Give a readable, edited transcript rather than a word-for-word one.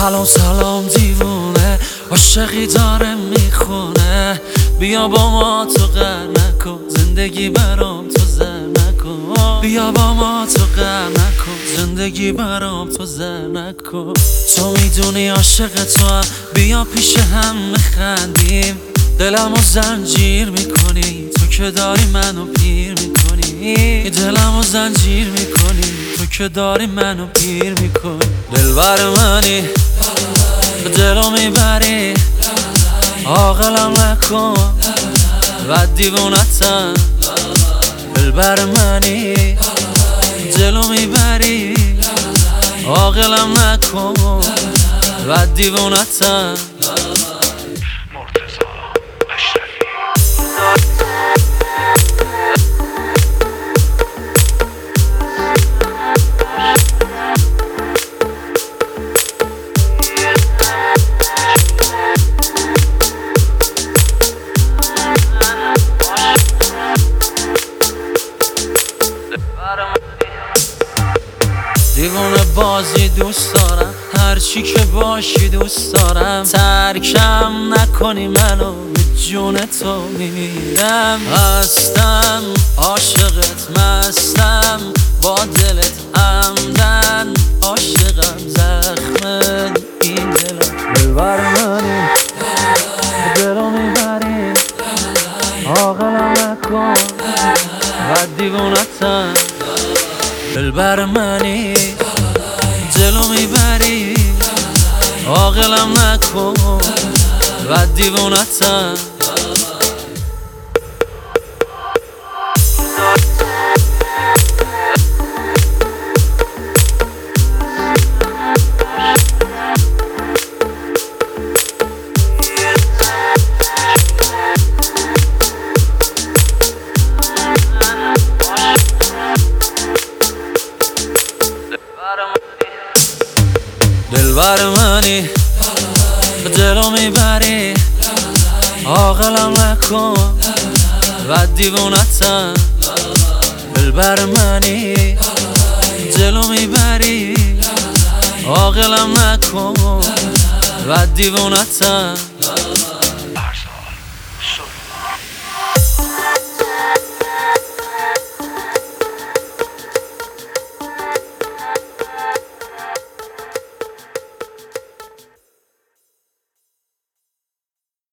سلام سلام دیوونه، عاشقی داره میخونه. بیا با ما تو غر نکن، زندگی برام تو زر نکن. بیا با ما تو غر نکن، زندگی برام تو زر نکن. تو میدونی عاشق تو هم، بیا پیش هم میخندیم. دلمو زنجیر میکنی، تو که داری منو پیر میکنی. دلمو زنجیر میکنی، تو که داری منو پیر میکنی. دلبر منی، دلو میبری، عاقلم نکن و دیوونتم. دلبر منی، دلو میبری، عاقلم نکن و دیوونتم. دیوونه بازی دوست دارم، هرچی که باشی دوست دارم. ترکم نکنی منو، به جون تو میمیرم. هستم عاشقت، مستم با دلت همدن. عاشقم زخم این دلم. دلبر منی، دلو میبری، عاقلم نکن و دیوونتم. دلبر منی، دلو میبری، عاقلم نکن و دیوونتم. دلبر منی، دلو میبری، عاقلم نکن و دیوونتم. دلبر منی، دلو میبری، عاقلم نکن و دیوونتم.